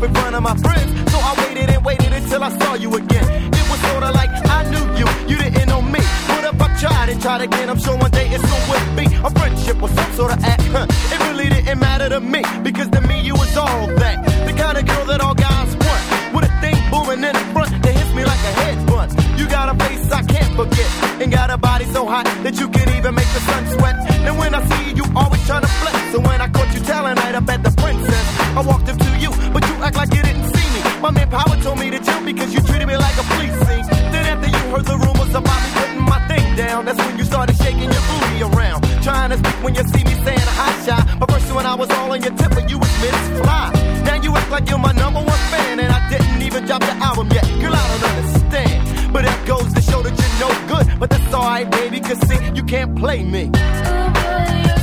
in front of my friends. So I waited and waited until I saw you again. It was sorta like I knew you, you didn't know me. What if I tried and tried again? I'm sure one day it soon would be a friendship or some sort of act. It really didn't matter to me, because to me you was all that. The kind of girl that all guys want, with a thing booming in the front that hits me like a headbutt. You got a face I can't forget, and got a body so hot that you can even make the sun sweat. And when I see you, you always trying to flex. So when I caught you talent night up at the Princess, I walked up to you, but you act like you didn't see me. My man Power told me to chill because you treated me like a police scene. Then after you heard the rumors about me putting my thing down, that's when you started shaking your booty around, trying to speak when you see me saying hi shot. But first when I was all on your tip, but you was Miss Fly. Now you act like you're my number one fan, and I didn't even drop the album yet. Girl, I don't understand, but that goes to show that you're no good. But that's alright, baby, cause see, you can't play me. Oh boy,